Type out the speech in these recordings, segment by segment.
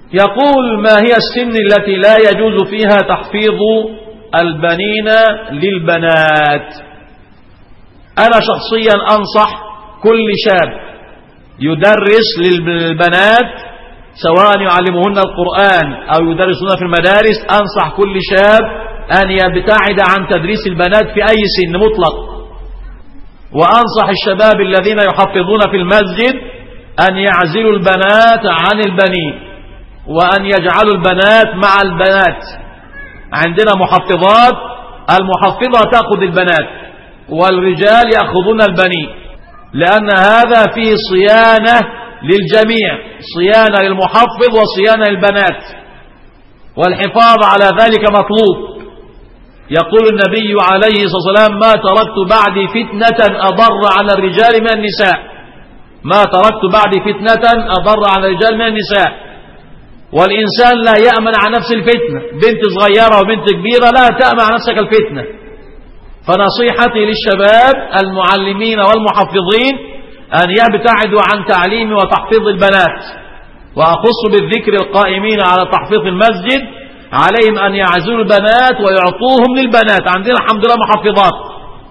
يقول: ما هي السن التي لا يجوز فيها تحفيظ البنين للبنات؟ أنا شخصيا أنصح كل شاب يدرس للبنات سواء يعلمهن القرآن أو يدرسون في المدارس، أنصح كل شاب أن يبتعد عن تدريس البنات في أي سن مطلق. وأنصح الشباب الذين يحفظون في المسجد أن يعزلوا البنات عن البنين، وأن يجعلوا البنات مع البنات. عندنا محفظات، المحفظة تأخذ البنات والرجال يأخذون البنين، لأن هذا فيه صيانة للجميع، صيانة للمحفظ وصيانة للبنات، والحفاظ على ذلك مطلوب. يقول النبي عليه الصلاة والسلام: ما تركت بعدي فتنة أضر على الرجال من النساء. ما تركت بعدي فتنة أضر على الرجال من النساء. والإنسان لا يأمن عن نفس الفتنة، بنت صغيرة وبنت كبيرة لا تأمن عن نفسك الفتنة. فنصيحتي للشباب المعلمين والمحفظين أن يبتعدوا عن تعليم وتحفيظ البنات. وأخص بالذكر القائمين على تحفيظ المسجد، عليهم أن يعزلوا البنات ويعطوهم للبنات. عندنا الحمد لله محفظات،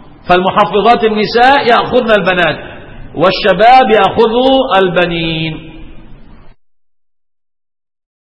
فالمحفظات النساء يأخذن البنات والشباب يأخذوا البنين.